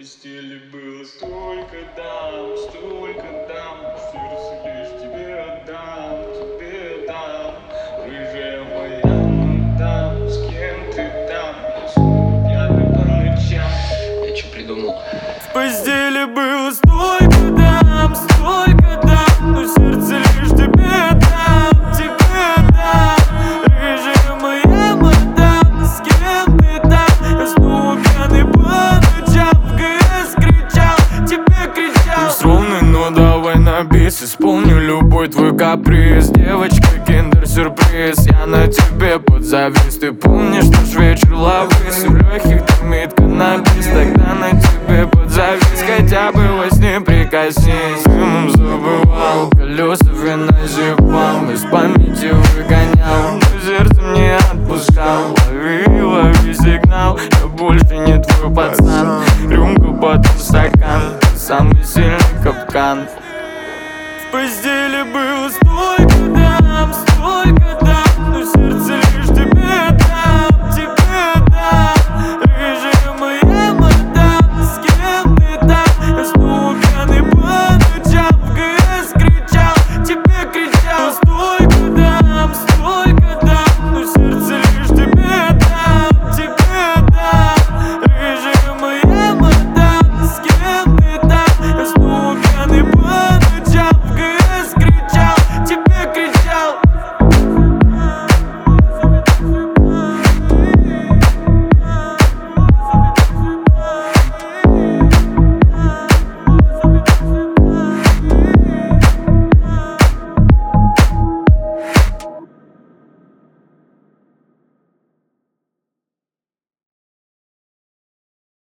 постели было столько дам, сердце лишь тебе отдам, рыжая моя мадам, с кем ты там? Я снова пьяный по ночам. Я что придумал? В постели было столько дам, но сердце лишь тебе отдам, рыжая моя мадам, с кем ты там? Я снова пьяный по ночам, в ГС кричал, тебе кричал. Ровный, но давай на бис, исполню любой твой каприз. Девочка, киндер-сюрприз, я на тебе подзавис. Ты помнишь наш вечер лаврис? В легких дымит каннабис, тогда на тебе подзавис. Хотя бы во сне прикоснись. Дымом забывал, колеса вина зипал, из памяти выгонял, но сердцем не отпускал. Лови сигнал, я больше не твой пацан. Рюмку, потом стакан, самый сильный капкан. В постели было столько дам, но сердце